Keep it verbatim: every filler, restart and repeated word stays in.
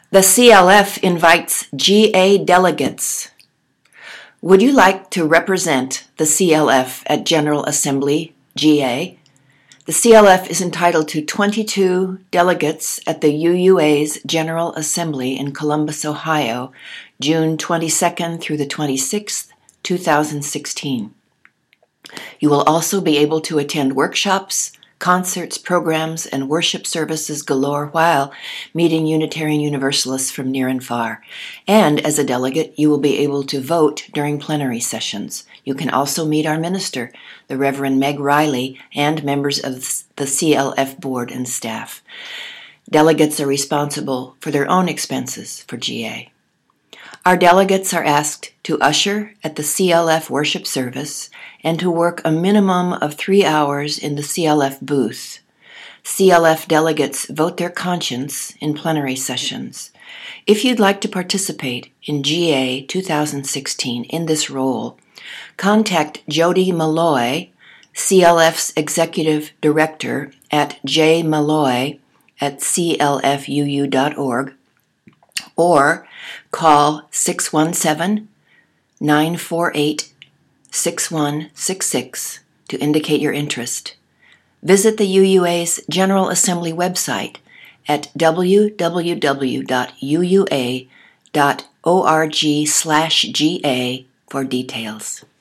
The C L F invites G A delegates. Would you like to represent the C L F at General Assembly, G A? The C L F is entitled to twenty-two delegates at the U U A's General Assembly in Columbus, Ohio, June twenty-second through the twenty-sixth, two thousand sixteen. You will also be able to attend workshops, concerts, programs, and worship services galore while meeting Unitarian Universalists from near and far. And as a delegate, you will be able to vote during plenary sessions. You can also meet our minister, the Reverend Meg Riley, and members of the C L F board and staff. Delegates are responsible for their own expenses for G A. Our delegates are asked to usher at the C L F worship service and to work a minimum of three hours in the C L F booth. C L F delegates vote their conscience in plenary sessions. If you'd like to participate in G A two thousand sixteen in this role, contact Jody Malloy, C L F's Executive Director, at jmalloy at c l f u u dot org, or call six one seven, nine four eight, six one six six to indicate your interest. Visit the U U A's General Assembly website at w w w dot u u a dot org slash G A for details.